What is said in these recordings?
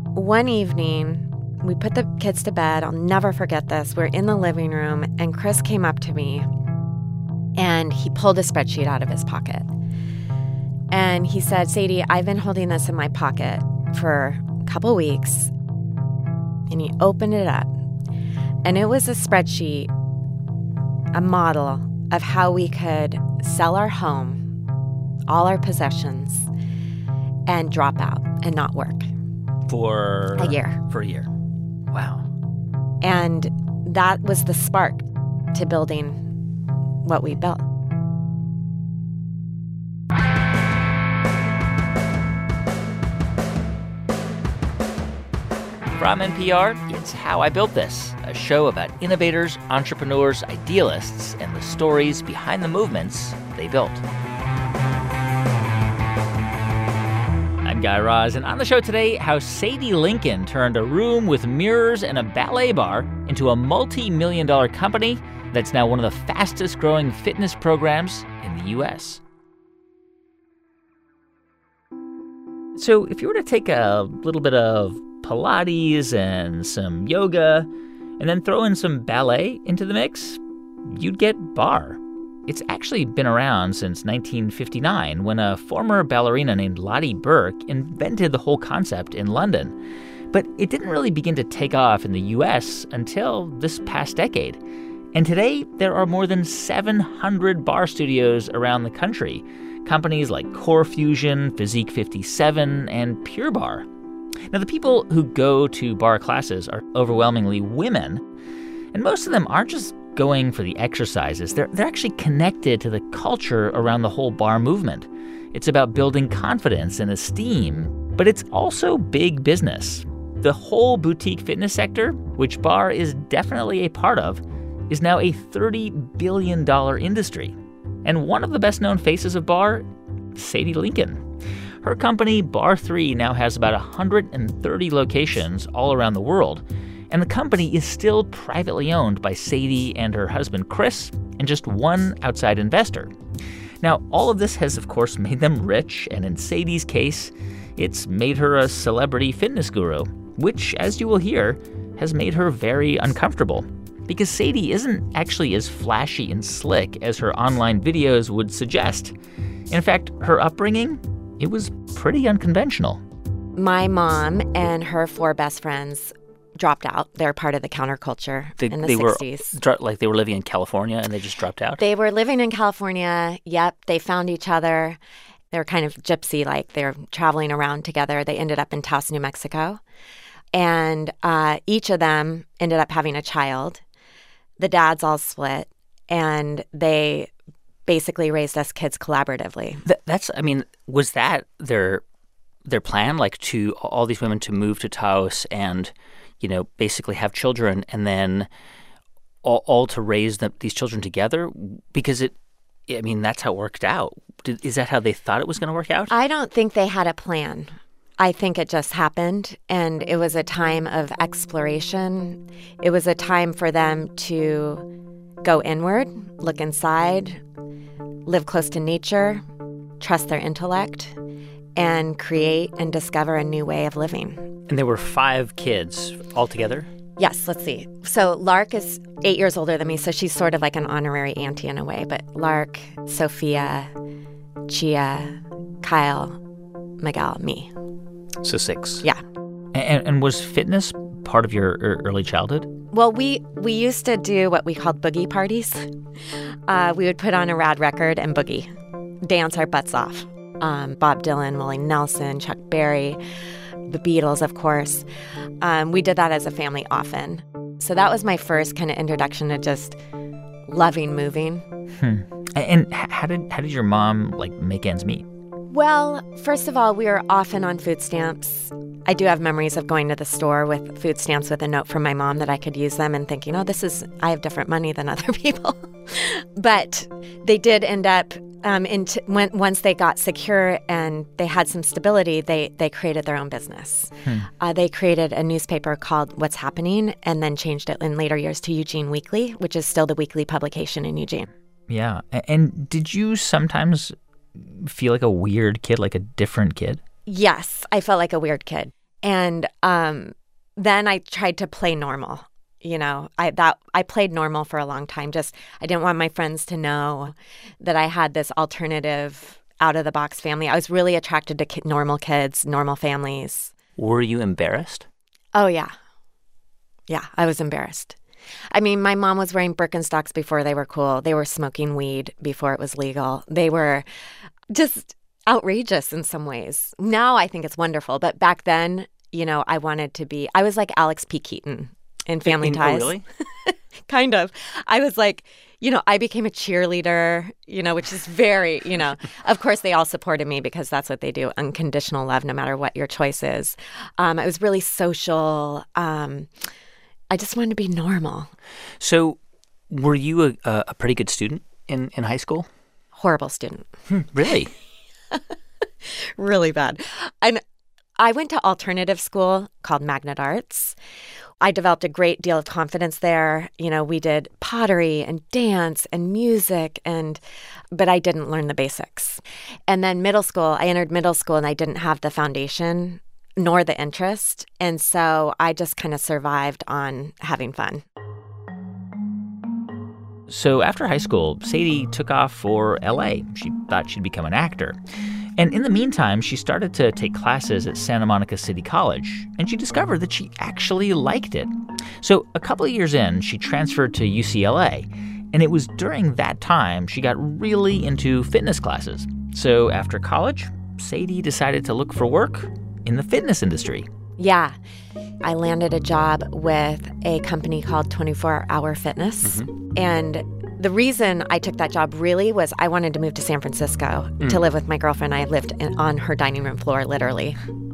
One evening, we put the kids to bed. I'll never forget this. We're in the living room, and Chris came up to me, and he pulled a spreadsheet out of his pocket. And he said, Sadie, I've been holding this in my pocket for a couple weeks. And he opened it up. And it was a spreadsheet, a model of how we could sell our home, all our possessions, and drop out and not work. For a year. For a year. Wow. And that was the spark to building what we built. From NPR, it's How I Built This, a show about innovators, entrepreneurs, idealists, and the stories behind the movements they built. I'm Guy Raz, and on the show today, how Sadie Lincoln turned a room with mirrors and a ballet bar into a multi-million-dollar company that's now one of the fastest-growing fitness programs in the U.S. So if you were to take a little bit of Pilates and some yoga, and then throw in some ballet into the mix, you'd get barre. It's actually been around since 1959 when a former ballerina named Lottie Burke invented the whole concept in London. But it didn't really begin to take off in the U.S. until this past decade. And today, there are more than 700 barre studios around the country. Companies like Core Fusion, Physique 57, and Pure Barre. Now, the people who go to barre classes are overwhelmingly women, and most of them aren't just going for the exercises. They're actually connected to the culture around the whole barre movement. It's about building confidence and esteem, but it's also big business. The whole boutique fitness sector, which barre is definitely a part of, is now a $30 billion industry. And one of the best-known faces of barre, Sadie Lincoln. Her company, Barre3, now has about 130 locations all around the world. And the company is still privately owned by Sadie and her husband, Chris, and just one outside investor. Now, all of this has, of course, made them rich. And in Sadie's case, it's made her a celebrity fitness guru, which, as you will hear, has made her very uncomfortable. Because Sadie isn't actually as flashy and slick as her online videos would suggest. In fact, her upbringing, it was pretty unconventional. My mom and her 4 best friends dropped out. They're part of the counterculture in the 60s. They were living in California and they just dropped out? They were living in California. Yep. They found each other. They were kind of gypsy-like. They were traveling around together. They ended up in Taos, New Mexico. And each of them ended up having a child. The dads all split. And they basically raised us kids collaboratively. Was that their plan, like to all these women to move to Taos and, basically have children and then all to raise these children together? Because that's how it worked out. Is that how they thought it was going to work out? I don't think they had a plan. I think it just happened, and it was a time of exploration. It was a time for them to go inward, look inside, live close to nature, trust their intellect, and create and discover a new way of living. And there were 5 kids altogether? Yes, let's see. So Lark is 8 years older than me, so she's sort of like an honorary auntie in a way. But Lark, Sophia, Chia, Kyle, Miguel, me. So 6. Yeah. And was fitness part of your early childhood? Well, we used to do what we called boogie parties. We would put on a rad record and boogie, dance our butts off. Bob Dylan, Willie Nelson, Chuck Berry, the Beatles, of course. We did that as a family often. So that was my first kind of introduction to just loving moving. And how did your mom make ends meet? Well, first of all, we were often on food stamps. I do have memories of going to the store with food stamps with a note from my mom that I could use them and thinking, I have different money than other people. But they did end up, once they got secure and they had some stability, they created their own business. They created a newspaper called What's Happening and then changed it in later years to Eugene Weekly, which is still the weekly publication in Eugene. Yeah. And did you sometimes feel like a weird kid, like a different kid? Yes, I felt like a weird kid. And then I tried to play normal. I played normal for a long time. Just I didn't want my friends to know that I had this alternative, out-of-the-box family. I was really attracted to normal kids, normal families. Were you embarrassed? Oh, yeah. Yeah, I was embarrassed. I mean, my mom was wearing Birkenstocks before they were cool. They were smoking weed before it was legal. They were just outrageous in some ways. Now I think it's wonderful. But back then, I was like Alex P. Keaton in Family Ties. Oh, really? Kind of. I was like, I became a cheerleader, which is very, of course they all supported me because that's what they do, unconditional love, no matter what your choice is. I was really social. I just wanted to be normal. So were you a pretty good student in high school? Horrible student. Really? Really bad. And I went to alternative school called Magnet Arts. I developed a great deal of confidence there. We did pottery and dance and music, but I didn't learn the basics. And then I entered middle school and I didn't have the foundation nor the interest. And so I just kind of survived on having fun. So after high school, Sadie took off for LA. She thought she'd become an actor. And in the meantime, she started to take classes at Santa Monica City College, and she discovered that she actually liked it. So a couple of years in, she transferred to UCLA, and it was during that time she got really into fitness classes. So after college, Sadie decided to look for work in the fitness industry. Yeah. I landed a job with a company called 24 Hour Fitness, and the reason I took that job really was I wanted to move to San Francisco to live with my girlfriend. I lived on her dining room floor, literally.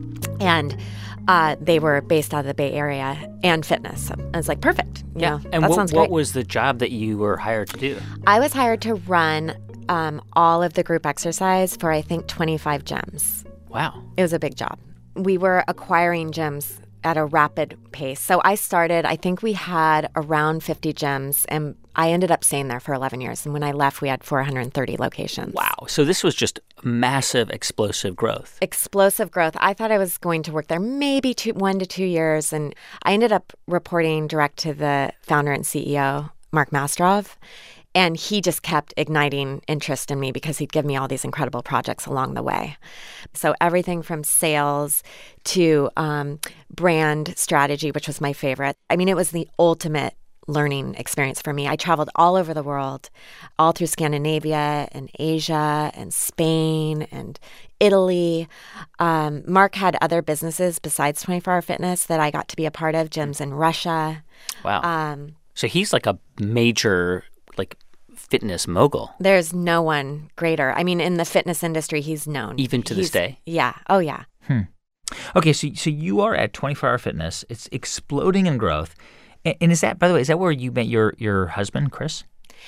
And they were based out of the Bay Area and fitness. So I was like, perfect. And that sounds great. What was the job that you were hired to do? I was hired to run all of the group exercise for, I think, 25 gyms. Wow. It was a big job. We were acquiring gyms at a rapid pace. So I think we had around 50 gyms, and I ended up staying there for 11 years. And when I left, we had 430 locations. Wow. So this was just massive, explosive growth. Explosive growth. I thought I was going to work there maybe 1 to 2 years. And I ended up reporting direct to the founder and CEO, Mark Mastrov. And he just kept igniting interest in me because he'd give me all these incredible projects along the way. So everything from sales to brand strategy, which was my favorite. I mean, it was the ultimate learning experience for me. I traveled all over the world, all through Scandinavia and Asia and Spain and Italy. Mark had other businesses besides 24 Hour Fitness that I got to be a part of, gyms in Russia. Wow. So he's like a major fitness mogul. There's no one greater. I mean, in the fitness industry, he's known. Even to this day? Yeah. Oh, yeah. Okay, so you are at 24 Hour Fitness. It's exploding in growth. And is that, by the way, is that where you met your husband, Chris?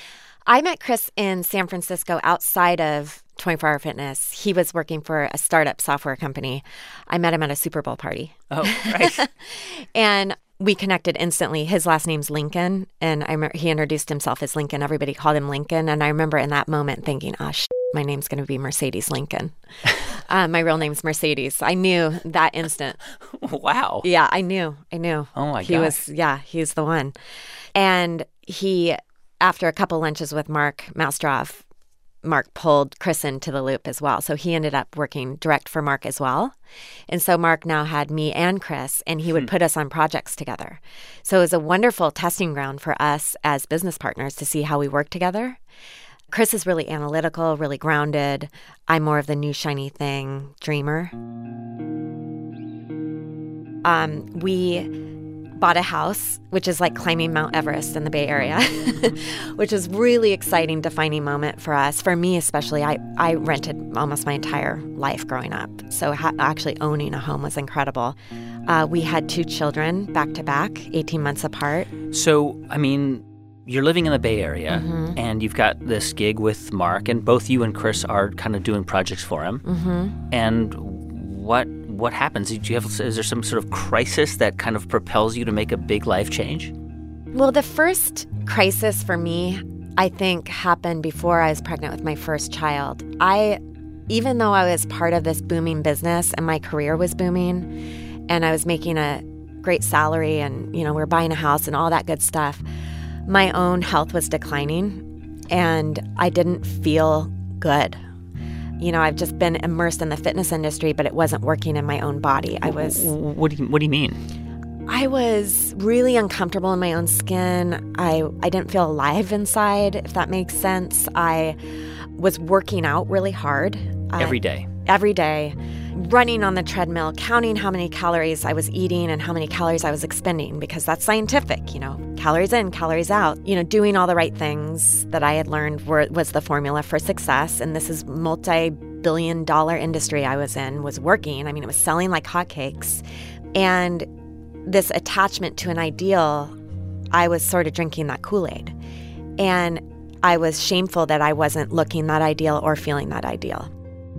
I met Chris in San Francisco outside of 24 Hour Fitness. He was working for a startup software company. I met him at a Super Bowl party. Oh, right. And we connected instantly. His last name's Lincoln, and I remember he introduced himself as Lincoln. Everybody called him Lincoln, and I remember in that moment thinking, my name's going to be Mercedes Lincoln. My real name's Mercedes. I knew that instant. Wow. Yeah, I knew. Oh, my God. He's the one. And he, after a couple lunches with Mark Mastrov, Mark pulled Chris into the loop as well. So he ended up working direct for Mark as well. And so Mark now had me and Chris, and he would put us on projects together. So it was a wonderful testing ground for us as business partners to see how we work together. Chris is really analytical, really grounded. I'm more of the new shiny thing dreamer. We bought a house, which is like climbing Mount Everest in the Bay Area, which is really exciting, defining moment for us. For me especially, I rented almost my entire life growing up. So actually owning a home was incredible. We had 2 children back to back, 18 months apart. So, I mean, you're living in the Bay Area, and you've got this gig with Mark, and both you and Chris are kind of doing projects for him. And what happens? Is there some sort of crisis that kind of propels you to make a big life change? Well, the first crisis for me, I think, happened before I was pregnant with my first child. Even though I was part of this booming business and my career was booming, and I was making a great salary and, we were buying a house and all that good stuff, my own health was declining and I didn't feel good. I've just been immersed in the fitness industry, but it wasn't working in my own body. What do you mean? I was really uncomfortable in my own skin. I didn't feel alive inside, if that makes sense. I was working out really hard. Every day? Every day. Running on the treadmill, counting how many calories I was eating and how many calories I was expending, because that's scientific, calories in, calories out. Doing all the right things that I had learned was the formula for success. And this is multi-billion-dollar industry I was in, was working. I mean, it was selling like hotcakes. And this attachment to an ideal, I was sort of drinking that Kool-Aid. And I was shameful that I wasn't looking that ideal or feeling that ideal.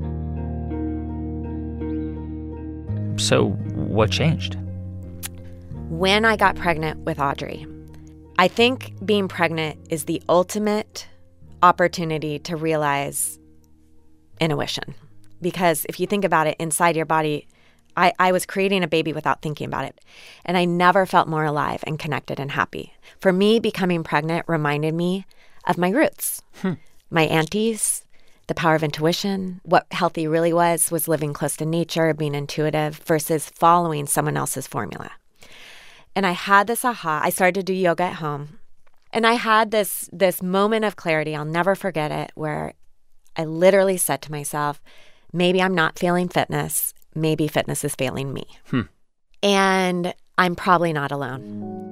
So what changed? When I got pregnant with Audrey, I think being pregnant is the ultimate opportunity to realize intuition. Because if you think about it, inside your body, I was creating a baby without thinking about it. And I never felt more alive and connected and happy. For me, becoming pregnant reminded me of my roots. My aunties, the power of intuition. What healthy really was living close to nature, being intuitive versus following someone else's formula. And I had this aha. I started to do yoga at home. And I had this moment of clarity, I'll never forget it, where I literally said to myself, maybe I'm not failing fitness. Maybe fitness is failing me. And I'm probably not alone.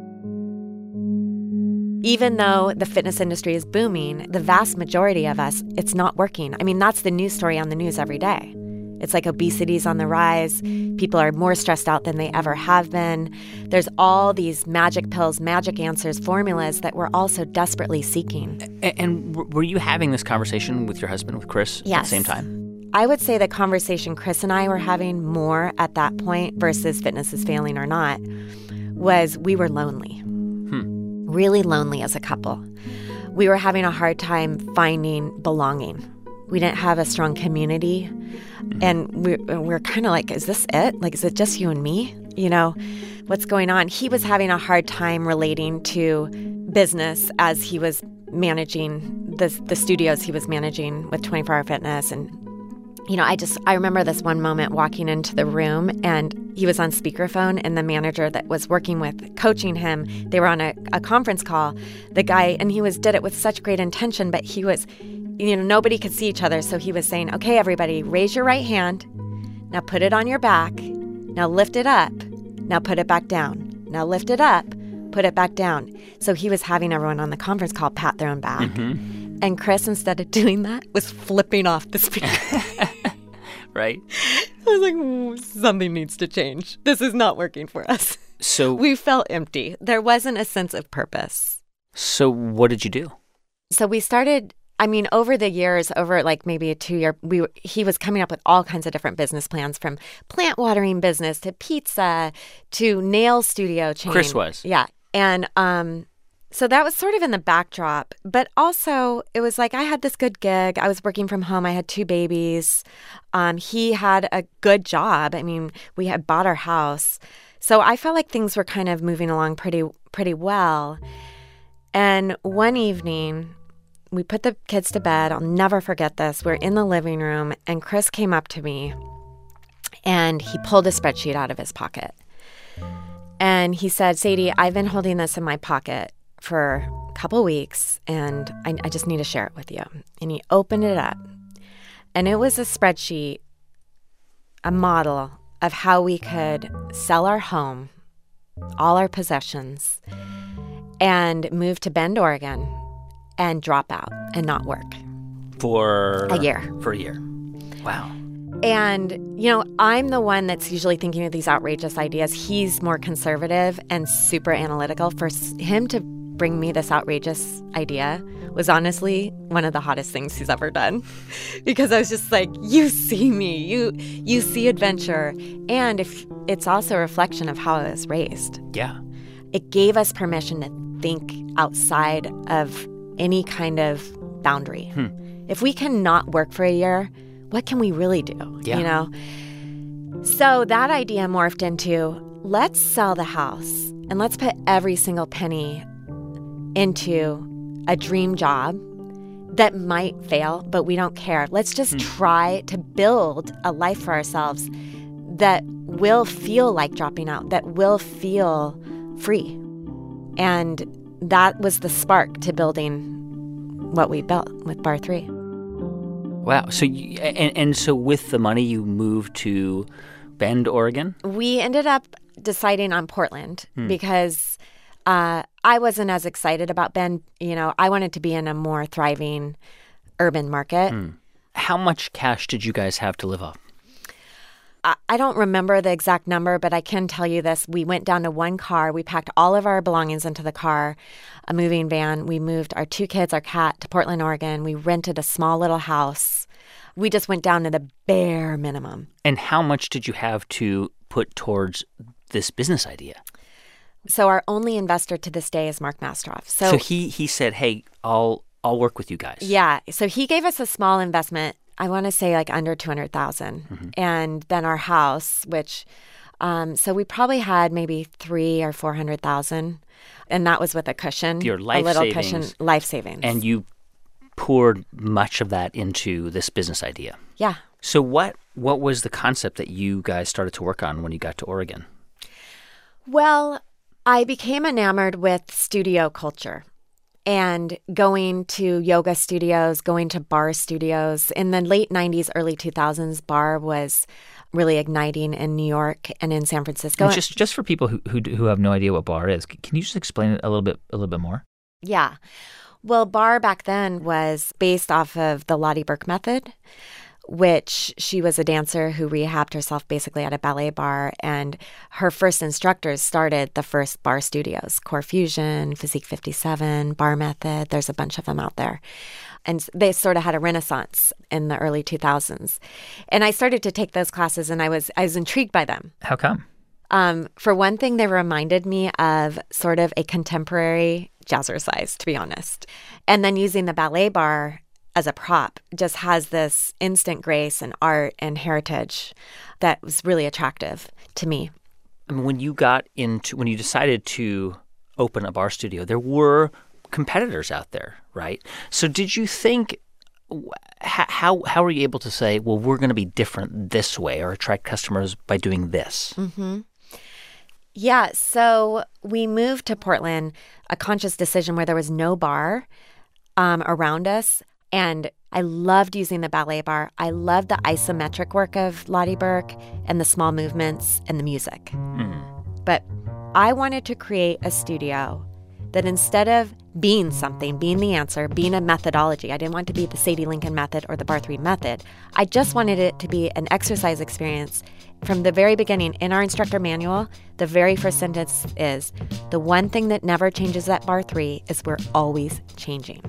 Even though the fitness industry is booming, the vast majority of us, it's not working. I mean, that's the news story on the news every day. It's like obesity's on the rise. People are more stressed out than they ever have been. There's all these magic pills, magic answers, formulas that we're also desperately seeking. And were you having this conversation with your husband, with Chris, Yes. at the same time? I would say the conversation Chris and I were having more at that point versus fitness is failing or not was we were lonely. Really lonely as a couple. We were having a hard time finding belonging. We didn't have a strong community. And we're kind of like, is this it? Like, is it just you and me? What's going on? He was having a hard time relating to business as he was managing the studios he was managing with 24 Hour Fitness. And, I remember this one moment walking into the room and he was on speakerphone and the manager that was working with coaching him, they were on a conference call, the guy, and he did it with such great intention, but he was, nobody could see each other. So he was saying, okay, everybody, raise your right hand. Now put it on your back. Now lift it up. Now put it back down. Now lift it up. Put it back down. So he was having everyone on the conference call pat their own back. And Chris, instead of doing that, was flipping off the speaker. Right? I was like, something needs to change. This is not working for us. So we felt empty. There wasn't a sense of purpose. So what did you do? So we started, over the years, over like maybe a 2-year, he was coming up with all kinds of different business plans, from plant watering business to pizza to nail studio chain. Chris was. Yeah. And so that was sort of in the backdrop. But also, it was like I had this good gig. I was working from home. I had 2 babies. He had a good job. We had bought our house. So I felt like things were kind of moving along pretty well. And one evening, we put the kids to bed. I'll never forget this. We're in the living room, and Chris came up to me, and he pulled a spreadsheet out of his pocket. And he said, Sadie, I've been holding this in my pocket for a couple weeks, and I just need to share it with you. And he opened it up, and it was a spreadsheet, a model of how we could sell our home, all our possessions, and move to Bend, Oregon, and drop out and not work. For a year. For a year. Wow. And, I'm the one that's usually thinking of these outrageous ideas. He's more conservative and super analytical. For him to bring me this outrageous idea was honestly one of the hottest things he's ever done. Because I was just like, you see me, you see adventure. And if it's also a reflection of how I was raised. Yeah. It gave us permission to think outside of any kind of boundary. If we cannot work for a year, what can we really do? Yeah. So that idea morphed into, let's sell the house and let's put every single penny into a dream job that might fail, but we don't care. Let's just try to build a life for ourselves that will feel like dropping out, that will feel free. And that was the spark to building what we built with Bar 3. Wow. So so with the money, you moved to Bend, Oregon? We ended up deciding on Portland because I wasn't as excited about Bend. I wanted to be in a more thriving urban market. How much cash did you guys have to live off? I don't remember the exact number, but I can tell you this. We went down to one car. We packed all of our belongings into the car, a moving van. We moved our 2 kids, our cat, to Portland, Oregon. We rented a small little house. We just went down to the bare minimum. And how much did you have to put towards this business idea? So our only investor to this day is Mark Mastroff. So he said, hey, I'll work with you guys. Yeah. So he gave us a small investment. I want to say like under $200,000. And then our house, which, so we probably had maybe $300,000 or $400,000. And that was with a cushion. Your life a little savings. Cushion, life savings. And you poured much of that into this business idea. Yeah. So what was the concept that you guys started to work on when you got to Oregon? Well, I became enamored with studio culture and going to yoga studios, going to bar studios. In the late 90s, early 2000s, bar was really igniting in New York and in San Francisco. And just for people who have no idea what bar is, can you just explain it a little bit more? Yeah. Well, bar back then was based off of the Lottie Burke method, which she was a dancer who rehabbed herself basically at a ballet bar. And her first instructors started the first bar studios, Core Fusion, Physique 57, Bar Method. There's a bunch of them out there. And they sort of had a renaissance in the early 2000s. And I started to take those classes and I was intrigued by them. How come? For one thing, they reminded me of sort of a contemporary jazzercise, to be honest. And then using the ballet bar as a prop just has this instant grace and art and heritage that was really attractive to me. I mean, when you decided to open a bar studio, there were competitors out there, right? So did you think, how were you able to say, well, we're going to be different this way or attract customers by doing this? Mm-hmm. Yeah, so we moved to Portland, a conscious decision where there was no bar around us. And I loved using the ballet bar. I loved the isometric work of Lottie Burke and the small movements and the music. But I wanted to create a studio that instead of being something, being the answer, being a methodology, I didn't want it to be the Sadie Lincoln method or the Bar 3 method. I just wanted it to be an exercise experience. From the very beginning, in our instructor manual, the very first sentence is, the one thing that never changes at Bar 3 is we're always changing.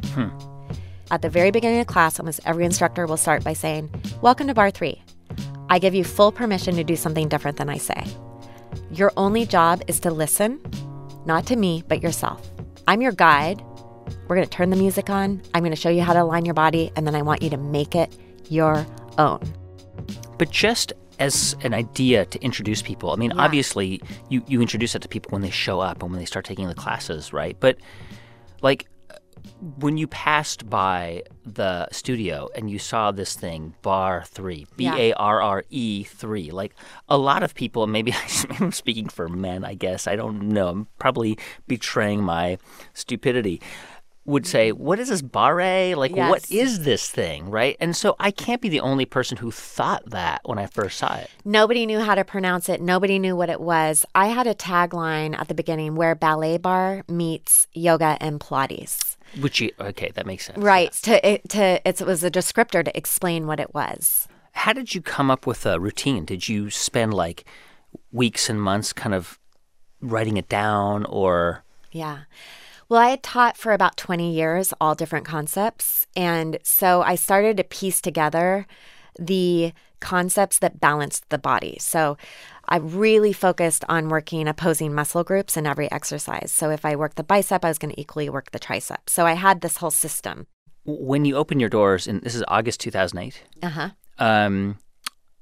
At the very beginning of class, almost every instructor will start by saying, welcome to Bar 3. I give you full permission to do something different than I say. Your only job is to listen, not to me, but yourself. I'm your guide. We're going to turn the music on. I'm going to show you how to align your body, and then I want you to make it your own. But just as an idea to introduce people, I mean, obviously, you introduce it to people when they show up and when they start taking the classes, right? But, like, when you passed by the studio and you saw this thing, Bar 3, Barre 3, like a lot of people, maybe I'm speaking for men, I guess, I don't know, I'm probably betraying my stupidity, would say, what is this barre? Like, what is this thing, right? And so I can't be the only person who thought that when I first saw it. Nobody knew how to pronounce it. Nobody knew what it was. I had a tagline at the beginning where ballet bar meets yoga and Pilates. Okay, that makes sense. Right. It was a descriptor to explain what it was. How did you come up with a routine? Did you spend like weeks and months kind of writing it down or? Yeah. Well, I had taught for about 20 years, all different concepts. And so I started to piece together the concepts that balanced the body. So I really focused on working opposing muscle groups in every exercise. So if I worked the bicep, I was going to equally work the tricep. So I had this whole system. When you opened your doors, and this is August 2008,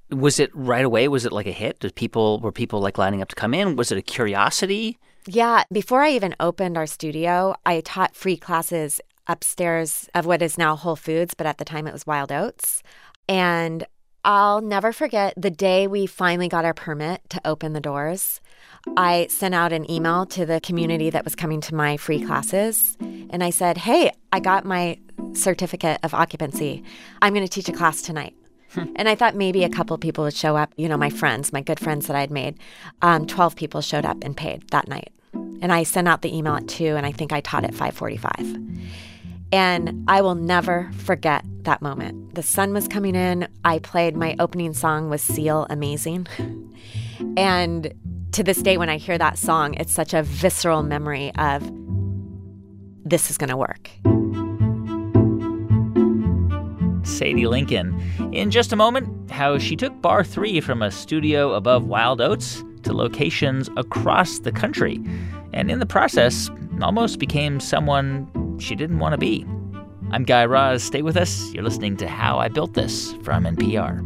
Was it right away? Was it like a hit? Were people like lining up to come in? Was it a curiosity? Yeah. Before I even opened our studio, I taught free classes upstairs of what is now Whole Foods, but at the time it was Wild Oats. And I'll never forget the day we finally got our permit to open the doors. I sent out an email to the community that was coming to my free classes. And I said, hey, I got my certificate of occupancy. I'm going to teach a class tonight. And I thought maybe a couple people would show up, my friends, my good friends that I'd made. 12 people showed up and paid that night. And I sent out the email at 2, and I think I taught at 5:45. And I will never forget that moment. The sun was coming in. I played my opening song was Seal Amazing. And to this day, when I hear that song, it's such a visceral memory of this is going to work. Sadie Lincoln. In just a moment, how she took Bar 3 from a studio above Wild Oats to locations across the country, and in the process, almost became someone she didn't want to be. I'm Guy Raz. Stay with us. You're listening to How I Built This from NPR.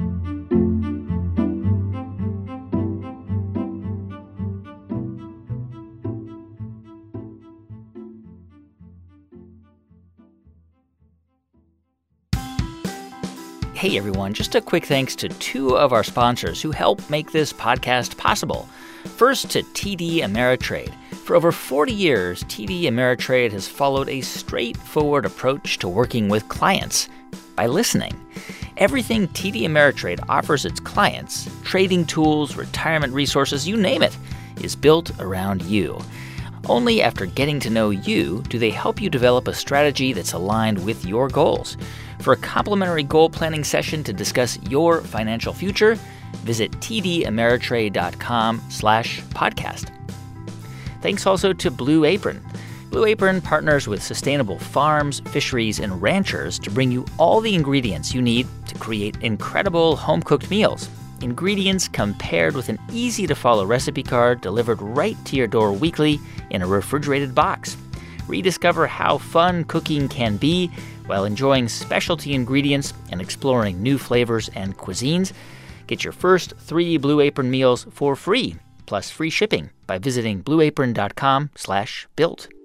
Hey everyone, just a quick thanks to 2 of our sponsors who help make this podcast possible. First, to TD Ameritrade. For over 40 years, TD Ameritrade has followed a straightforward approach to working with clients by listening. Everything TD Ameritrade offers its clients, trading tools, retirement resources, you name it, is built around you. Only after getting to know you do they help you develop a strategy that's aligned with your goals. For a complimentary goal planning session to discuss your financial future, visit tdameritrade.com/podcast. Thanks also to Blue Apron. Blue Apron partners with sustainable farms, fisheries, and ranchers to bring you all the ingredients you need to create incredible home-cooked meals. Ingredients come paired with an easy-to-follow recipe card delivered right to your door weekly in a refrigerated box. Rediscover how fun cooking can be while enjoying specialty ingredients and exploring new flavors and cuisines. Get your first 3 Blue Apron meals for free, plus free shipping by visiting blueapron.com/built.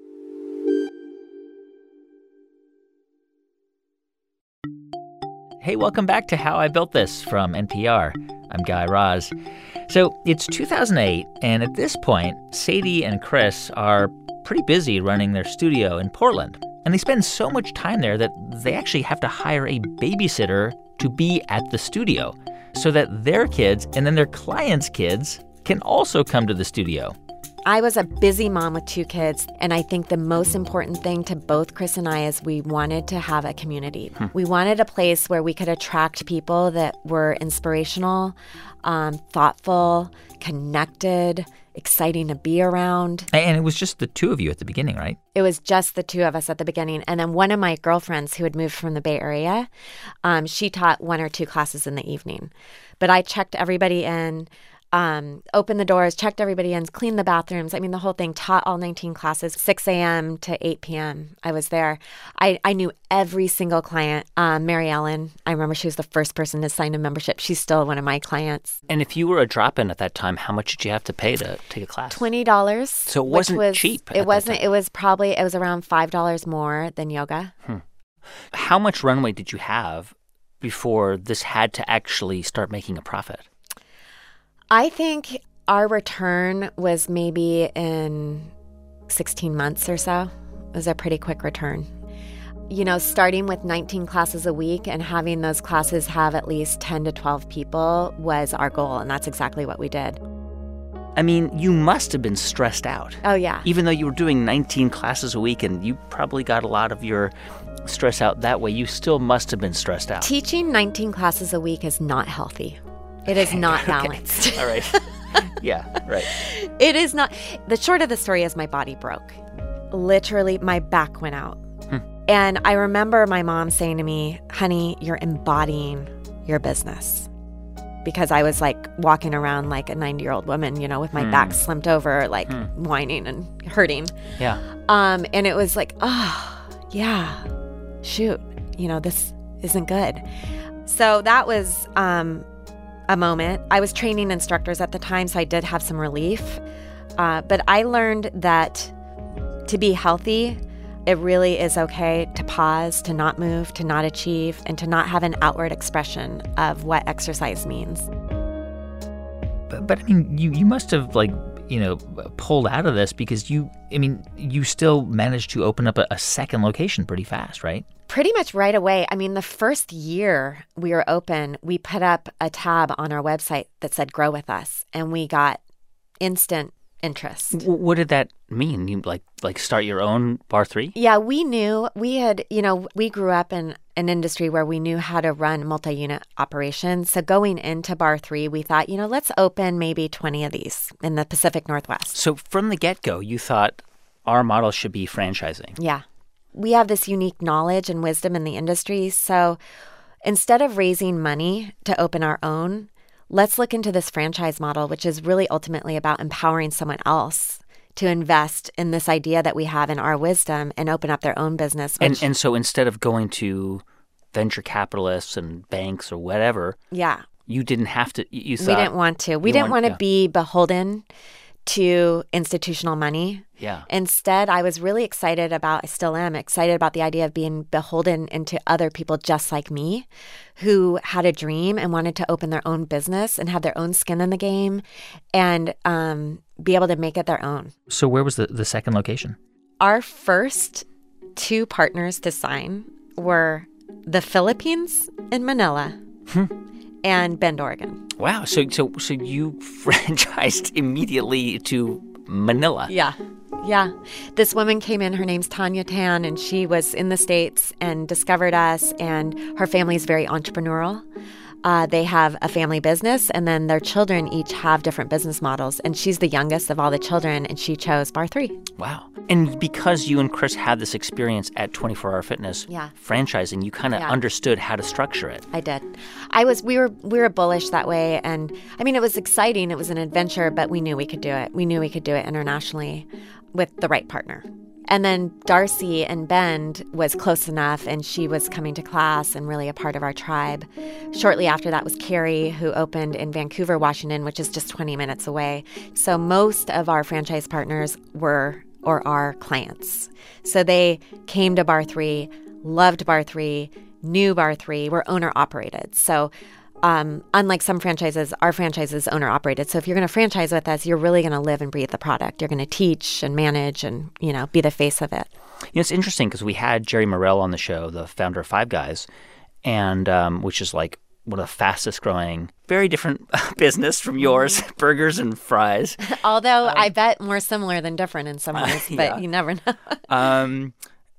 Hey, welcome back to How I Built This from NPR. I'm Guy Raz. So it's 2008, and at this point, Sadie and Chris are pretty busy running their studio in Portland. And they spend so much time there that they actually have to hire a babysitter to be at the studio so that their kids and then their clients' kids can also come to the studio. I was a busy mom with 2 kids, and I think the most important thing to both Chris and I is we wanted to have a community. We wanted a place where we could attract people that were inspirational, thoughtful, connected, exciting to be around. And it was just the 2 of you at the beginning, right? It was just the 2 of us at the beginning. And then one of my girlfriends who had moved from the Bay Area, she taught 1 or 2 classes in the evening. But I checked everybody in, opened the doors, checked everybody in, cleaned the bathrooms. I mean, the whole thing, taught all 19 classes, 6 a.m. to 8 p.m. I was there. I knew every single client. Mary Ellen, I remember she was the first person to sign a membership. She's still one of my clients. And if you were a drop-in at that time, how much did you have to pay to take a class? $20. So it wasn't cheap. It wasn't. It was around $5 more than yoga. How much runway did you have before this had to actually start making a profit? I think our return was maybe in 16 months or so. It was a pretty quick return. Starting with 19 classes a week and having those classes have at least 10 to 12 people was our goal, and that's exactly what we did. I mean, you must have been stressed out. Oh, yeah. Even though you were doing 19 classes a week and you probably got a lot of your stress out that way, you still must have been stressed out. Teaching 19 classes a week is not healthy. It is not balanced. All right. Yeah, right. It is not. The short of the story is my body broke. Literally, my back went out. And I remember my mom saying to me, honey, you're embodying your business. Because I was like walking around like a 90-year-old woman, with my back slumped over, like whining and hurting. Yeah. And it was like, oh, yeah, shoot, this isn't good. So that was a moment. I was training instructors at the time, so I did have some relief. But I learned that to be healthy, it really is okay to pause, to not move, to not achieve, and to not have an outward expression of what exercise means. But I mean, you must have, pulled out of this because you still managed to open up a second location pretty fast, right? Pretty much right away. I mean, the first year we were open, we put up a tab on our website that said "Grow with Us," and we got instant interest. What did that mean? You like start your own Bar 3? Yeah, we knew we grew up in an industry where we knew how to run multi-unit operations. So going into Bar 3, we thought, let's open maybe 20 of these in the Pacific Northwest. So from the get-go, you thought our model should be franchising. Yeah. We have this unique knowledge and wisdom in the industry. So instead of raising money to open our own, let's look into this franchise model, which is really ultimately about empowering someone else to invest in this idea that we have in our wisdom and open up their own business. And so instead of going to venture capitalists and banks or whatever, you didn't have to. You thought, we didn't want to. We didn't want to be beholden to institutional money. Yeah. Instead, I was really excited about, I still am excited about the idea of being beholden into other people just like me who had a dream and wanted to open their own business and have their own skin in the game and be able to make it their own. So where was the second location? Our first 2 partners to sign were the Philippines in Manila and Bend, Oregon. Wow. So you franchised immediately to Manila. Yeah. This woman came in, her name's Tanya Tan, and she was in the States and discovered us, and her family is very entrepreneurial. They have a family business, and then their children each have different business models, and she's the youngest of all the children, and she chose Bar 3. Wow. And because you and Chris had this experience at 24 Hour Fitness franchising, you kind of understood how to structure it. I did. We were bullish that way, and I mean, it was exciting. It was an adventure, but we knew we could do it. We knew we could do it internationally with the right partner. And then Darcy in Bend was close enough, and she was coming to class and really a part of our tribe. Shortly after that was Carrie, who opened in Vancouver, Washington, which is just 20 minutes away. So most of our franchise partners were or are clients. So they came to Bar 3, loved Bar 3, knew Bar 3, were owner-operated. So unlike some franchises, our franchise is owner-operated. So if you're going to franchise with us, you're really going to live and breathe the product. You're going to teach and manage and, be the face of it. It's interesting because we had Jerry Morrell on the show, the founder of Five Guys, and which is like one of the fastest growing, very different business from yours, burgers and fries. Although I bet more similar than different in some ways, but you never know.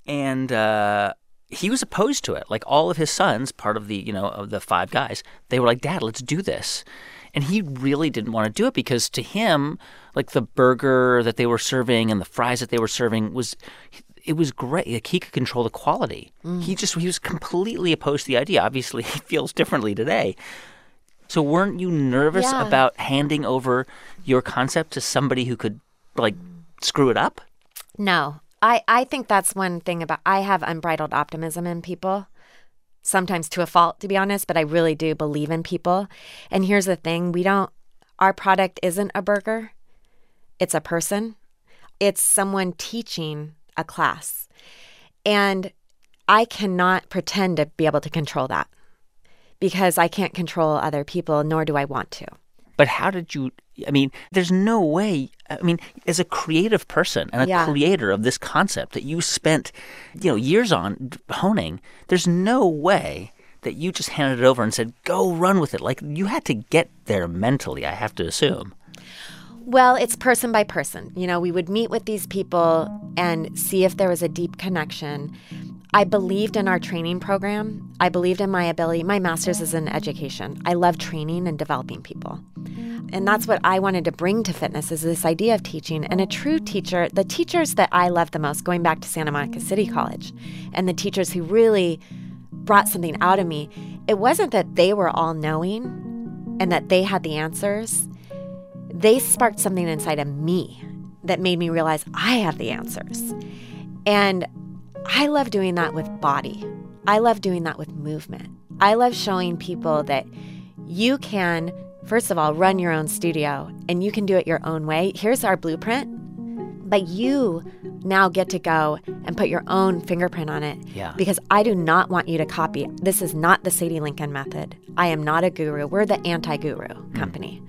He was opposed to it. Like all of his sons, part of the, of the Five Guys, they were like, "Dad, let's do this." And he really didn't want to do it because to him, like the burger that they were serving and the fries that they were serving was great. Like he could control the quality. He was completely opposed to the idea. Obviously, he feels differently today. So weren't you nervous about handing over your concept to somebody who could like screw it up? No. I think that's one thing I have unbridled optimism in people, sometimes to a fault, to be honest, but I really do believe in people. And here's the thing, our product isn't a burger. It's a person. It's someone teaching a class. And I cannot pretend to be able to control that because I can't control other people, nor do I want to. But how did you, there's no way, as a creative person and a creator of this concept that you spent, years on honing, there's no way that you just handed it over and said, go run with it. Like you had to get there mentally, I have to assume. Well, it's person by person. We would meet with these people and see if there was a deep connection. I believed in our training program. I believed in my ability. My master's is in education. I love training and developing people. And that's what I wanted to bring to fitness is this idea of teaching. And a true teacher, the teachers that I love the most, going back to Santa Monica City College, and the teachers who really brought something out of me, it wasn't that they were all knowing and that they had the answers. They sparked something inside of me that made me realize I have the answers. And I love doing that with body. I love doing that with movement. I love showing people that you can, first of all, run your own studio and you can do it your own way. Here's our blueprint, but you now get to go and put your own fingerprint on it. Yeah. Because I do not want you to copy. This is not the Sadie Lincoln method. I am not a guru. We're the anti-guru company.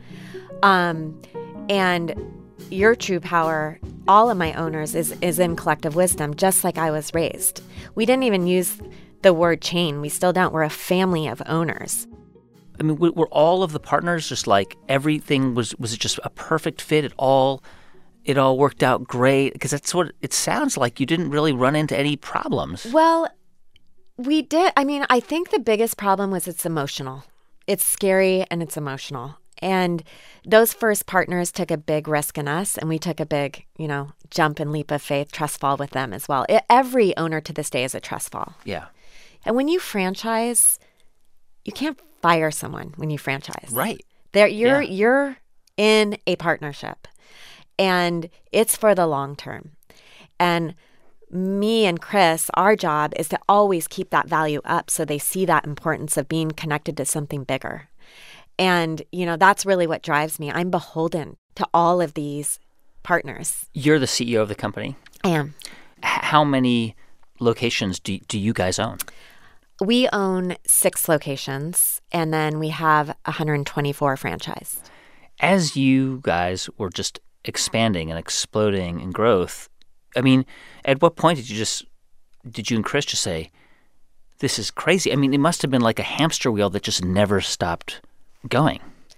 And your true power, all of my owners, is in collective wisdom, just like I was raised. We didn't even use the word chain. We still don't. We're a family of owners. I mean, were all of the partners just like everything was it just a perfect fit? It all worked out great? Because that's what it sounds like. You didn't really run into any problems. Well, we did. I mean, I think the biggest problem was it's emotional. It's scary and it's emotional. And those first partners took a big risk in us, and we took a big, jump and leap of faith, trust fall with them as well. Every owner to this day is a trust fall. Yeah. And when you franchise, you can't fire someone when you franchise. Right. You're in a partnership, and it's for the long term. And me and Chris, our job is to always keep that value up so they see that importance of being connected to something bigger. And, that's really what drives me. I'm beholden to all of these partners. You're the CEO of the company? I am. How many locations do you guys own? We own 6 locations, and then we have 124 franchised. As you guys were just expanding and exploding in growth, I mean, at what point did you and Chris just say, this is crazy? I mean, it must have been like a hamster wheel that just never stopped going.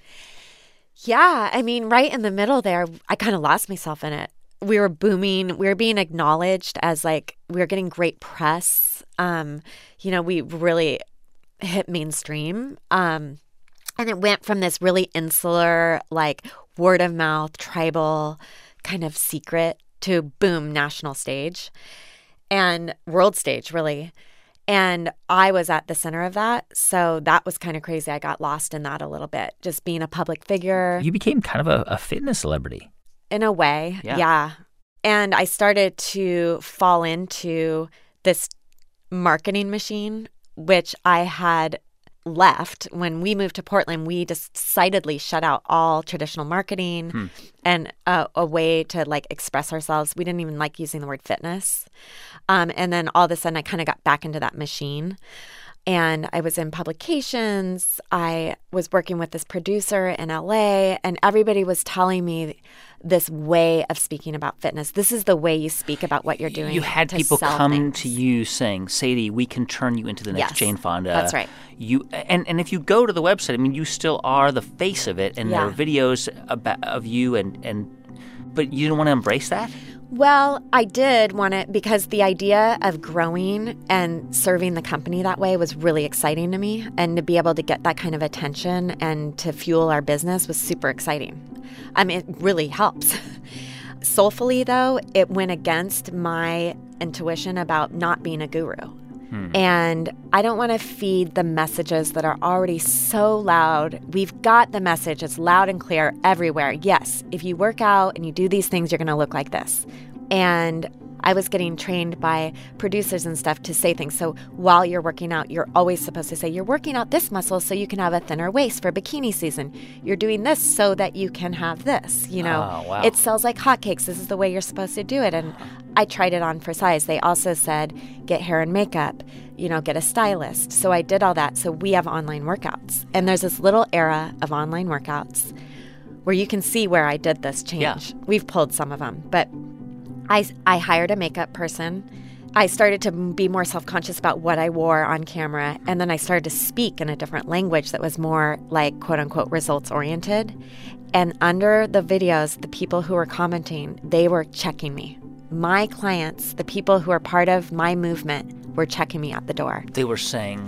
Yeah. I mean, right in the middle there, I kind of lost myself in it. We were booming. We were being acknowledged as we were getting great press. We really hit mainstream. And it went from this really insular, word of mouth, tribal kind of secret to boom, national stage and world stage, really. And I was at the center of that. So that was kind of crazy. I got lost in that a little bit, just being a public figure. You became kind of a fitness celebrity. In a way, yeah. And I started to fall into this marketing machine, which I had left. When we moved to Portland, we decidedly shut out all traditional marketing and a way to express ourselves. We didn't even like using the word fitness. And then all of a sudden I kind of got back into that machine. And I was in publications. I was working with this producer in LA, and everybody was telling me this way of speaking about fitness. This is the way you speak about what you're doing. You had people come to you saying, Sadie, we can turn you into the next Jane Fonda. That's right. And if you go to the website, I mean, you still are the face of it, and there are videos of you, but you didn't want to embrace that? Well, I did want it because the idea of growing and serving the company that way was really exciting to me. And to be able to get that kind of attention and to fuel our business was super exciting. I mean, it really helps. Soulfully, though, it went against my intuition about not being a guru. And I don't want to feed the messages that are already so loud. We've got the message. It's loud and clear everywhere. Yes, if you work out and you do these things, you're going to look like this. And I was getting trained by producers and stuff to say things. So while you're working out, you're always supposed to say, you're working out this muscle so you can have a thinner waist for bikini season. You're doing this so that you can have this. Oh, wow. It sells like hotcakes. This is the way you're supposed to do it. And I tried it on for size. They also said, get hair and makeup, get a stylist. So I did all that. So we have online workouts. And there's this little era of online workouts where you can see where I did this change. Yeah. We've pulled some of them. But I hired a makeup person. I started to be more self-conscious about what I wore on camera. And then I started to speak in a different language that was more quote unquote results-oriented. And under the videos, the people who were commenting, they were checking me. My clients, the people who are part of my movement, were checking me at the door. They were saying,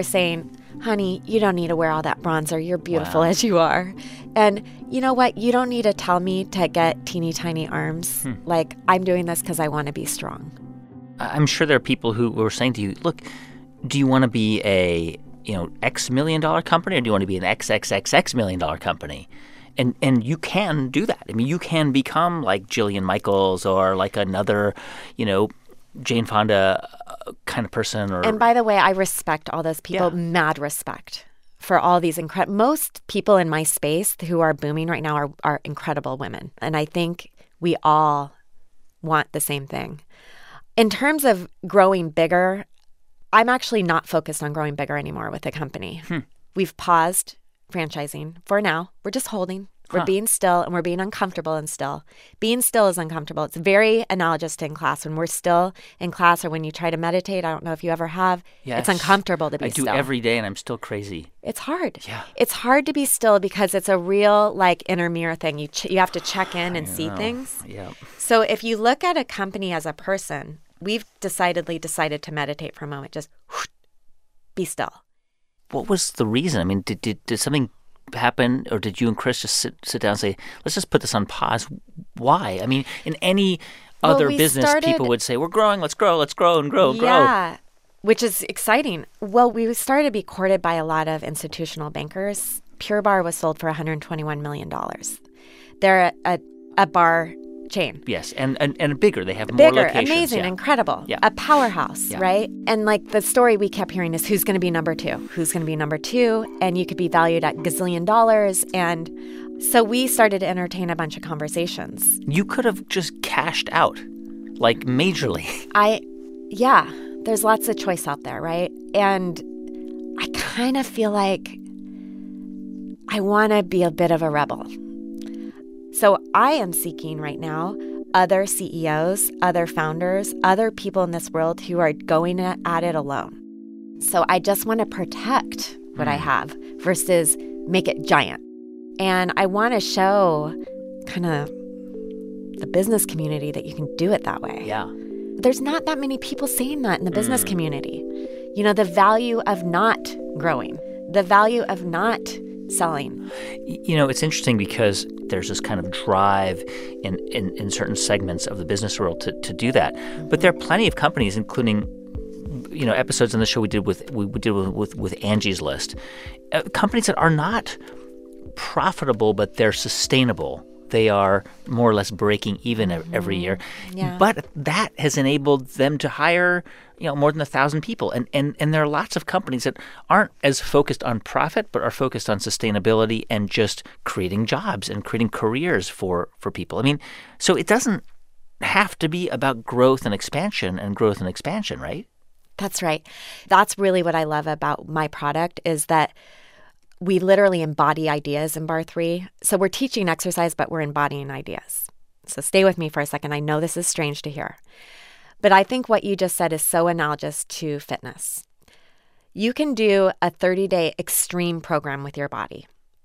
honey, you don't need to wear all that bronzer. You're beautiful as you are. And you know what? You don't need to tell me to get teeny tiny arms. I'm doing this because I want to be strong. I'm sure there are people who were saying to you, look, do you want to be a X $1 million company, or do you want to be an XXXX $1 million company? And you can do that. I mean, you can become like Jillian Michaels or like another, Jane Fonda kind of person. And by the way, I respect all those people, mad respect for all these most people in my space who are booming right now are incredible women. And I think we all want the same thing. In terms of growing bigger, I'm actually not focused on growing bigger anymore with the company. We've paused franchising for now. We're just holding. We're being still, and we're being uncomfortable and still. Being still is uncomfortable. It's very analogous to in class. When we're still in class or when you try to meditate, I don't know if you ever have, Yes. it's uncomfortable to be still. I do every day, and I'm still crazy. It's hard. Yeah. It's hard to be still because it's a real inner mirror thing. You have to check in and see things. Yeah. So if you look at a company as a person, we've decided to meditate for a moment. Just be still. What was the reason? I mean, did something happen, or did you and Chris just sit down and say, let's just put this on pause? Why? I mean, in any other business, people would say, we're growing, let's grow and grow. Yeah, which is exciting. Well, we started to be courted by a lot of institutional bankers. Pure Barre was sold for $121 million. They're a bar chain. Yes, and bigger. They have more locations. Amazing, incredible. Yeah. A powerhouse, right? And the story we kept hearing is who's going to be number two? Who's going to be number two? And you could be valued at gazillion dollars. And so we started to entertain a bunch of conversations. You could have just cashed out, majorly. Yeah, there's lots of choice out there, right? And I kind of feel like I want to be a bit of a rebel. So I am seeking right now other CEOs, other founders, other people in this world who are going at it alone. So I just want to protect what I have versus make it giant. And I want to show kind of the business community that you can do it that way. Yeah. There's not that many people saying that in the business community. You know, the value of not growing, the value of not selling. You know, it's interesting because there's this kind of drive in certain segments of the business world to do that. But there are plenty of companies, including, episodes on the show we did with Angie's List, companies that are not profitable, but they're sustainable. They are more or less breaking even every year. Yeah. But that has enabled them to hire, more than 1,000 people. And there are lots of companies that aren't as focused on profit, but are focused on sustainability and just creating jobs and creating careers for people. I mean, so it doesn't have to be about growth and expansion, right? That's right. That's really what I love about my product is that we literally embody ideas in Barre 3. So we're teaching exercise, but we're embodying ideas. So stay with me for a second. I know this is strange to hear. But I think what you just said is so analogous to fitness. You can do a 30-day extreme program with your body.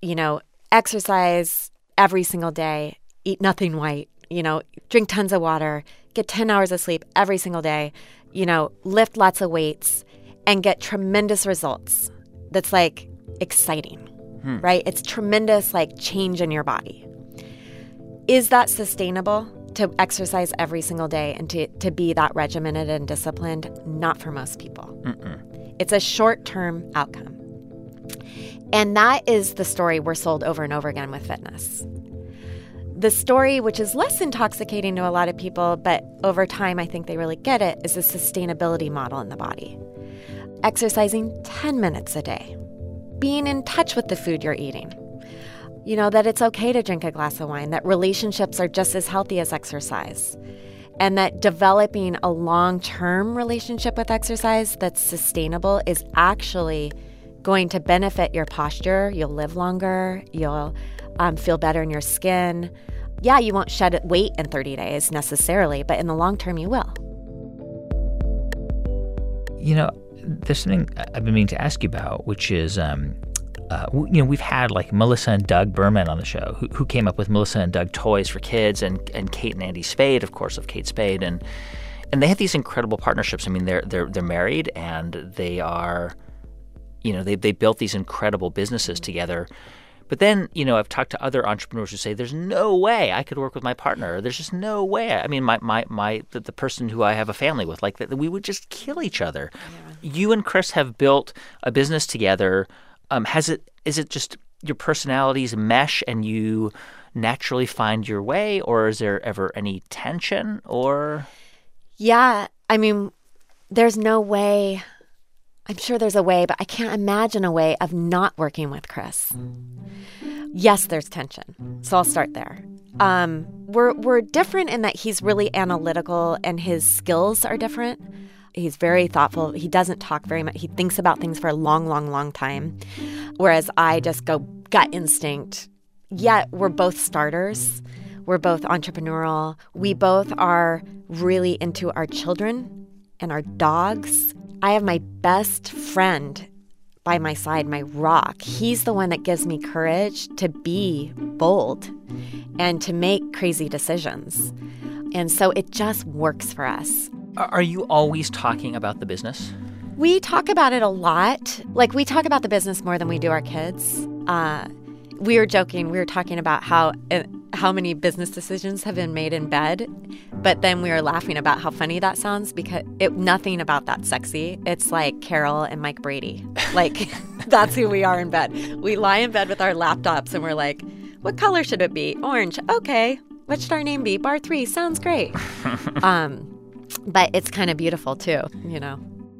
Exercise every single day, eat nothing white, drink tons of water, get 10 hours of sleep every single day, lift lots of weights, and get tremendous results. That's exciting, right? It's tremendous change in your body. Is that sustainable to exercise every single day and to be that regimented and disciplined? Not for most people. It's a short-term outcome. And that is the story we're sold over and over again with fitness. The story, which is less intoxicating to a lot of people, but over time I think they really get it, is the sustainability model in the body. Exercising 10 minutes a day. Being in touch with the food you're eating. That it's okay to drink a glass of wine, that relationships are just as healthy as exercise, and that developing a long-term relationship with exercise that's sustainable is actually going to benefit your posture. You'll live longer. You'll feel better in your skin. Yeah, you won't shed weight in 30 days necessarily, but in the long term, you will. There's something I've been meaning to ask you about, which is, we've had Melissa and Doug Berman on the show, who came up with Melissa and Doug Toys for Kids, and Kate and Andy Spade, of course, of Kate Spade, and they have these incredible partnerships. I mean, they're married, and they are, they built these incredible businesses together. But then, I've talked to other entrepreneurs who say, there's no way I could work with my partner. There's just no way. I mean, the person who I have a family with, that we would just kill each other. Yeah. You and Chris have built a business together. Is it just your personalities mesh and you naturally find your way, or is there ever any tension? Or yeah, I mean, there's no way I'm sure there's a way, but I can't imagine a way of not working with Chris. Yes, there's tension. So I'll start there. We're different in that he's really analytical and his skills are different. He's very thoughtful. He doesn't talk very much. He thinks about things for a long, long, long time, whereas I just go gut instinct. Yet we're both starters. We're both entrepreneurial. We both are really into our children and our dogs. I have my best friend by my side, my rock. He's the one that gives me courage to be bold and to make crazy decisions. And so it just works for us. Are you always talking about the business? We talk about it a lot. Like, we talk about the business more than we do our kids. We were joking. We were talking about how many business decisions have been made in bed. But then we were laughing about how funny that sounds because nothing about that's sexy. It's like Carol and Mike Brady. Like, that's who we are in bed. We lie in bed with our laptops and we're like, what color should it be? Orange. Okay. What should our name be? Bar 3. Sounds great. But it's kind of beautiful, too, you know.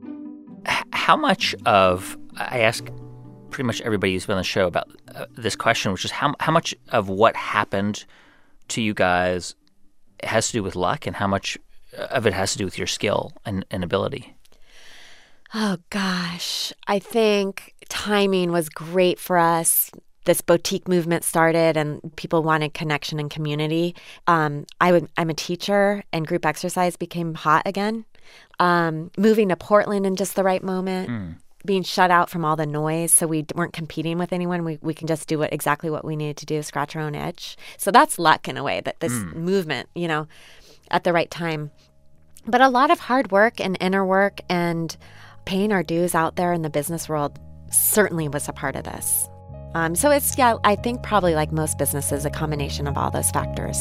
How much of, I ask pretty much everybody who's been on the show about this question, which is how much of what happened to you guys has to do with luck and how much of it has to do with your skill and ability? Oh, gosh. I think timing was great for us. This boutique movement started and people wanted connection and community. I'm a teacher and group exercise became hot again. Moving to Portland in just the right moment, being shut out from all the noise so we weren't competing with anyone. We can just do exactly what we needed to do, scratch our own itch. So that's luck in a way, that this movement, you know, at the right time. But a lot of hard work and inner work and paying our dues out there in the business world certainly was a part of this. So it's, I think probably like most businesses, a combination of all those factors.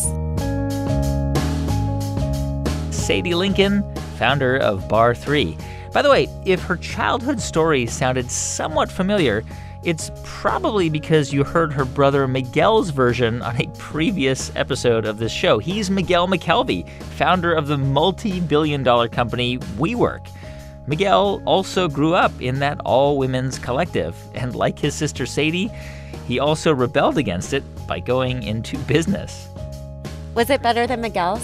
Sadie Lincoln, founder of Bar 3. By the way, if her childhood story sounded somewhat familiar, it's probably because you heard her brother Miguel's version on a previous episode of this show. He's Miguel McKelvey, founder of the multi-billion-dollar company WeWork. Miguel also grew up in that all-women's collective, and like his sister Sadie, he also rebelled against it by going into business. Was it better than Miguel's?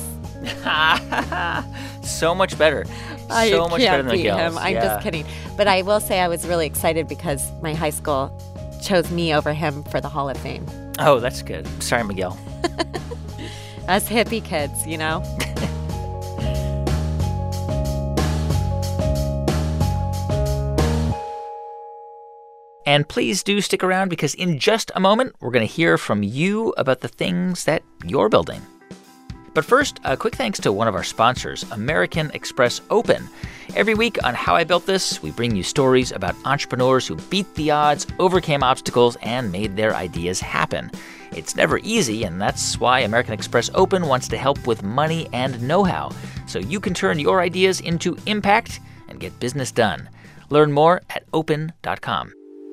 So much better. So much better than Miguel's. I'm just kidding. But I will say I was really excited because my high school chose me over him for the Hall of Fame. Oh, that's good. Sorry, Miguel. Us hippie kids, you know? And please do stick around because in just a moment, we're going to hear from you about the things that you're building. But first, a quick thanks to one of our sponsors, American Express Open. Every week on How I Built This, we bring you stories about entrepreneurs who beat the odds, overcame obstacles, and made their ideas happen. It's never easy, and that's why American Express Open wants to help with money and know-how, so you can turn your ideas into impact and get business done. Learn more at open.com.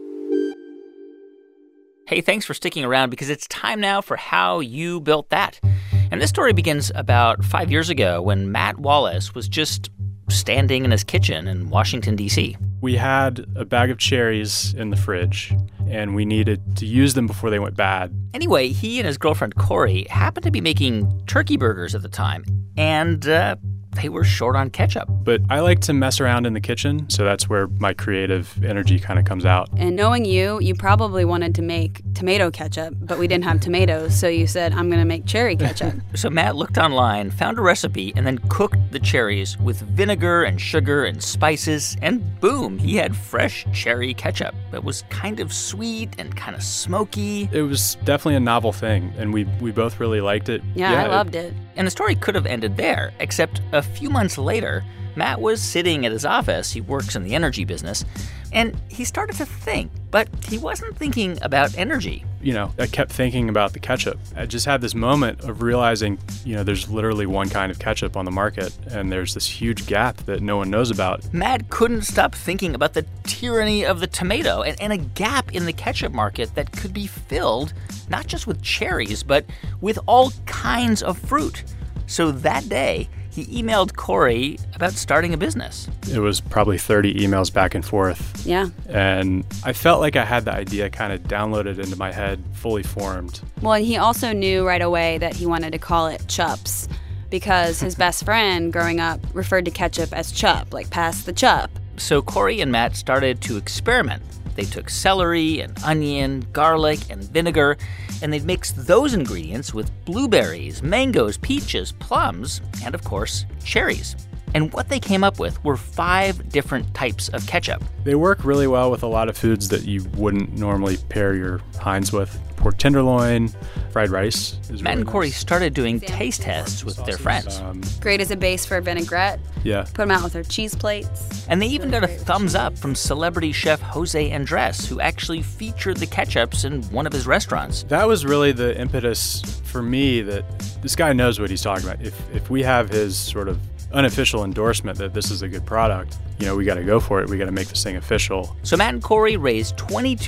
Hey, thanks for sticking around because it's time now for How You Built That. And this story begins about 5 years ago when Matt Wallace was just standing in his kitchen in Washington, D.C. We had a bag of cherries in the fridge, and we needed to use them before they went bad. Anyway, he and his girlfriend Corey happened to be making turkey burgers at the time, and they were short on ketchup. But I like to mess around in the kitchen, so that's where my creative energy kind of comes out. And knowing you probably wanted to make tomato ketchup, but we didn't have tomatoes, so you said, I'm going to make cherry ketchup. So Matt looked online, found a recipe, and then cooked the cherries with vinegar and sugar and spices, and boom, he had fresh cherry ketchup. It was kind of sweet and kind of smoky. It was definitely a novel thing, and we both really liked it. Yeah, I loved it. And the story could have ended there, except a few months later, Matt was sitting at his office. He works in the energy business, and he started to think, but he wasn't thinking about energy. You know, I kept thinking about the ketchup. I just had this moment of realizing, there's literally one kind of ketchup on the market, and there's this huge gap that no one knows about. Matt couldn't stop thinking about the tyranny of the tomato and a gap in the ketchup market that could be filled not just with cherries, but with all kinds of fruit. So that day, he emailed Corey about starting a business. It was probably 30 emails back and forth. Yeah. And I felt like I had the idea kind of downloaded into my head, fully formed. Well, and he also knew right away that he wanted to call it Chups because his best friend growing up referred to ketchup as Chup, like pass the Chup. So Corey and Matt started to experiment. They took celery and onion, garlic, and vinegar, and they'd mix those ingredients with blueberries, mangoes, peaches, plums, and of course, cherries. And what they came up with were 5 different types of ketchup. They work really well with a lot of foods that you wouldn't normally pair your Heinz with. Pork tenderloin, fried rice is Matt really and Corey nice. started doing taste tests with their friends. Great as a base for a vinaigrette. Yeah. Put them out with their cheese plates. And they even got a thumbs up from celebrity chef Jose Andres, who actually featured the ketchups in one of his restaurants. That was really the impetus for me that this guy knows what he's talking about. If we have his sort of unofficial endorsement that this is a good product, we got to go for it. We got to make this thing official. So Matt and Corey raised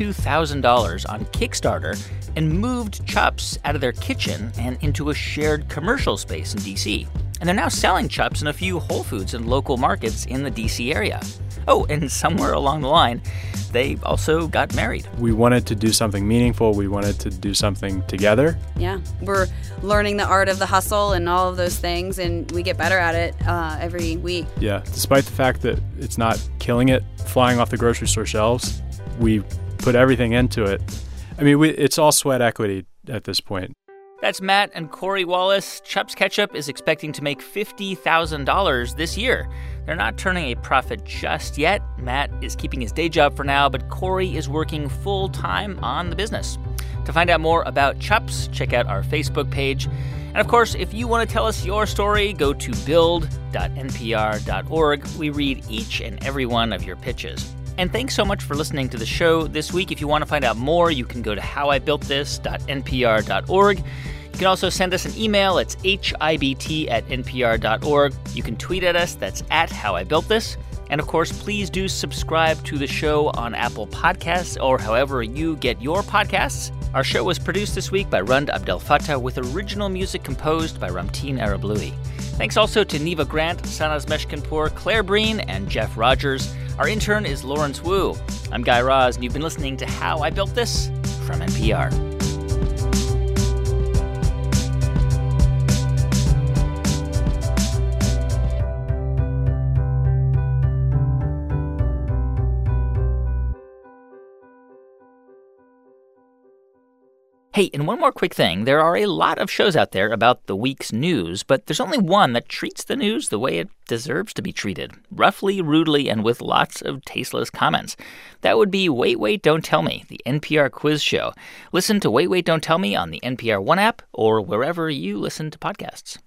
$22,000 on Kickstarter and moved Chups out of their kitchen and into a shared commercial space in D.C. And they're now selling Chups in a few Whole Foods and local markets in the D.C. area. Oh, and somewhere along the line, they also got married. We wanted to do something meaningful. We wanted to do something together. Yeah. We're learning the art of the hustle and all of those things, and we get better at it every week. Yeah. Despite the fact that it's not killing it, flying off the grocery store shelves, we put everything into it. I mean, it's all sweat equity at this point. That's Matt and Corey Wallace. Chups Ketchup is expecting to make $50,000 this year. They're not turning a profit just yet. Matt is keeping his day job for now, but Corey is working full-time on the business. To find out more about Chups, check out our Facebook page. And of course, if you want to tell us your story, go to build.npr.org. We read each and every one of your pitches. And thanks so much for listening to the show this week. If you want to find out more, you can go to howibuiltthis.npr.org. You can also send us an email. It's hibt@npr.org. You can tweet at us. That's @howibuiltthis. And of course, please do subscribe to the show on Apple Podcasts or however you get your podcasts. Our show was produced this week by Rund Abdel Fattah with original music composed by Ramtin Arablouei. Thanks also to Neva Grant, Sanaz Meshkinpour, Claire Breen, and Jeff Rogers. Our intern is Lawrence Wu. I'm Guy Raz, and you've been listening to How I Built This from NPR. Hey, and one more quick thing. There are a lot of shows out there about the week's news, but there's only one that treats the news the way it deserves to be treated, roughly, rudely, and with lots of tasteless comments. That would be Wait, Wait, Don't Tell Me, the NPR quiz show. Listen to Wait, Wait, Don't Tell Me on the NPR One app or wherever you listen to podcasts.